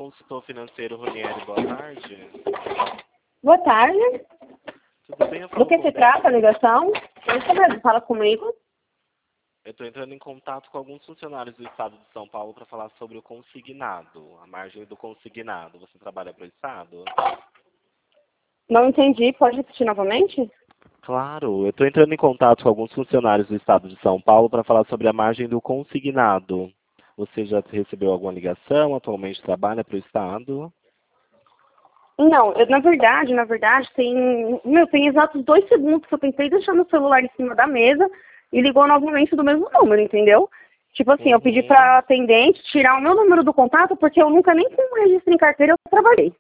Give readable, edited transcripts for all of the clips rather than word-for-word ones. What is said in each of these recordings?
consultor financeiro Ronieri, boa tarde. Boa tarde. Tudo bem? Eu Do falo que com se o Débora. trata a ligação? Isso mesmo, fala comigo. Eu estou entrando em contato com alguns funcionários do Estado de São Paulo para falar sobre o consignado, a margem do consignado. Você trabalha para o Estado? Não entendi, pode repetir novamente? Claro, eu estou entrando em contato com alguns funcionários do Estado de São Paulo para falar sobre a margem do consignado. Você já recebeu alguma ligação? Atualmente trabalha para o Estado? Não, na verdade, tem exatos 2 segundos que eu tentei deixar meu celular em cima da mesa e ligou novamente do mesmo número, entendeu? Tipo assim, eu pedi pra atendente tirar o meu número do contato porque eu nunca nem com registro em carteira eu trabalhei.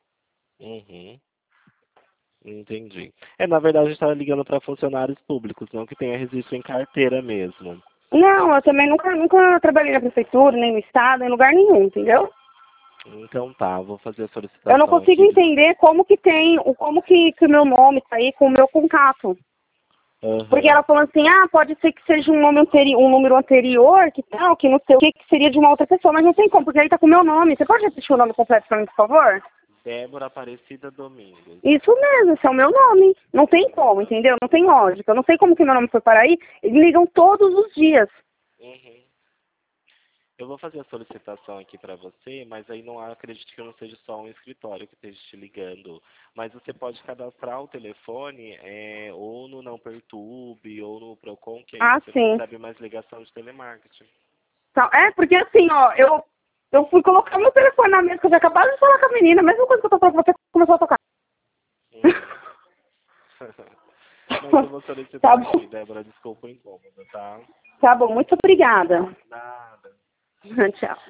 Entendi. Na verdade, a gente estava ligando para funcionários públicos, não que tenha registro em carteira mesmo. Não, eu também nunca trabalhei na prefeitura, nem no estado, em lugar nenhum, entendeu? Então tá, vou fazer a Eu não solicitação consigo aqui. entender como que o meu nome tá aí com o meu contato. Porque ela falou assim, pode ser que seja um número anterior, que tal, que não sei o que seria de uma outra pessoa, mas não tem como, porque aí tá com o meu nome. Você pode repetir o nome completo pra mim, por favor? Débora Aparecida Domingos. Isso mesmo, esse é o meu nome. Não tem como, entendeu? Não tem lógica. Eu não sei como que meu nome foi para aí. Eles ligam todos os dias. Eu vou fazer a solicitação aqui para você, mas aí não acredito que não seja só um escritório que esteja te ligando. Mas você pode cadastrar o telefone ou no Não Perturbe ou no Procon, que aí você Sim. recebe mais ligação de telemarketing. Então, porque assim, ó, eu fui colocar meu telefone na mesa, que eu tinha acabado de falar com a menina, a mesma coisa que eu tô falando com você, começou a tocar. Mas eu vou solicitar Tá bom. aqui, Débora, desculpa o incômodo, tá? Tá bom, muito obrigada. Nada. Tchau.